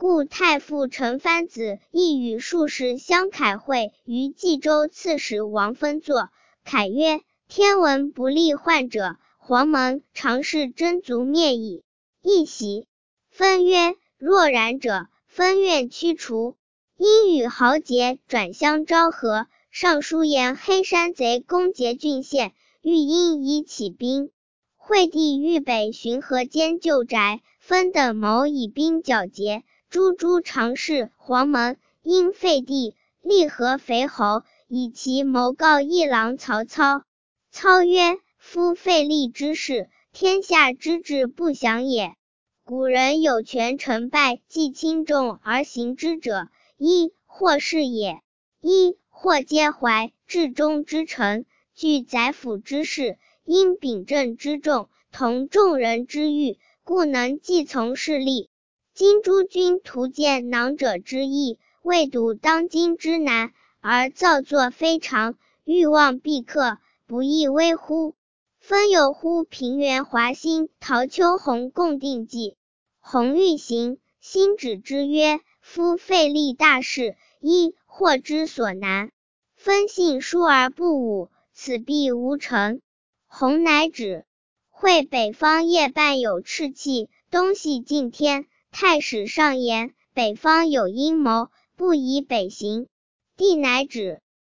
故太傅陈蕃子亦与术士相凯会于冀州刺史王分坐。凯曰：天文不利患者，黄蒙常是真族灭矣。亦喜。分曰：若然者，分愿驱除。因与豪杰转相昭和，上书言黑山贼攻桀郡县，欲因以起兵。惠帝欲北巡河间旧宅，分等谋以兵剿桀。诸常侍黄蒙因废帝，立合肥侯，以其谋告议郎曹操。操曰：夫废立之事，天下之志不祥也。古人有权成败既轻重而行之者，一或是也，一或皆怀至忠之诚，具宰辅之事，因秉政之重，同众人之欲，故能继从事立。今诸君图见囊者之意，未睹当今之难，而造作非常，欲望必克，不亦微乎？分有乎平原华兴、陶秋红共定计。红欲行，心止之曰：夫废立大事，一或之所难。分信疏而不武，此必无成。红乃止。会北方夜半有赤气，东西近天。太史上言，北方有阴谋，不宜北行。帝乃止。